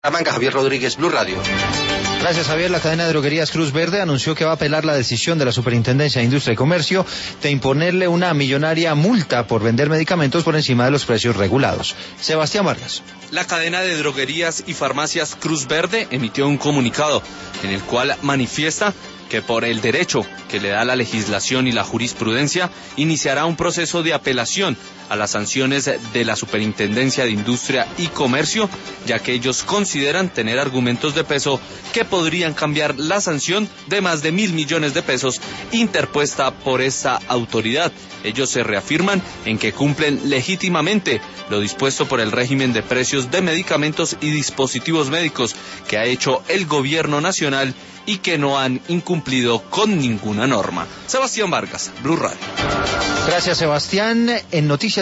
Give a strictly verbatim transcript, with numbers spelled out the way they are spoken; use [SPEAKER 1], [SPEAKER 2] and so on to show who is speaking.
[SPEAKER 1] Manga, Javier Rodríguez, Blue Radio.
[SPEAKER 2] Gracias, Javier. La cadena de droguerías Cruz Verde anunció que va a apelar la decisión de la Superintendencia de Industria y Comercio de imponerle una millonaria multa por vender medicamentos por encima de los precios regulados. Sebastián Vargas.
[SPEAKER 3] La cadena de droguerías y farmacias Cruz Verde emitió un comunicado en el cual manifiesta que por el derecho que le da la legislación y la jurisprudencia, iniciará un proceso de apelación a las sanciones de la Superintendencia de Industria y Comercio, ya que ellos consideran tener argumentos de peso que podrían cambiar la sanción de más de mil millones de pesos interpuesta por esta autoridad. Ellos se reafirman en que cumplen legítimamente lo dispuesto por el régimen de precios de medicamentos y dispositivos médicos que ha hecho el gobierno nacional y que no han incumplido con ninguna norma. Sebastián Vargas, Blue Radio.
[SPEAKER 2] Gracias, Sebastián. En noticias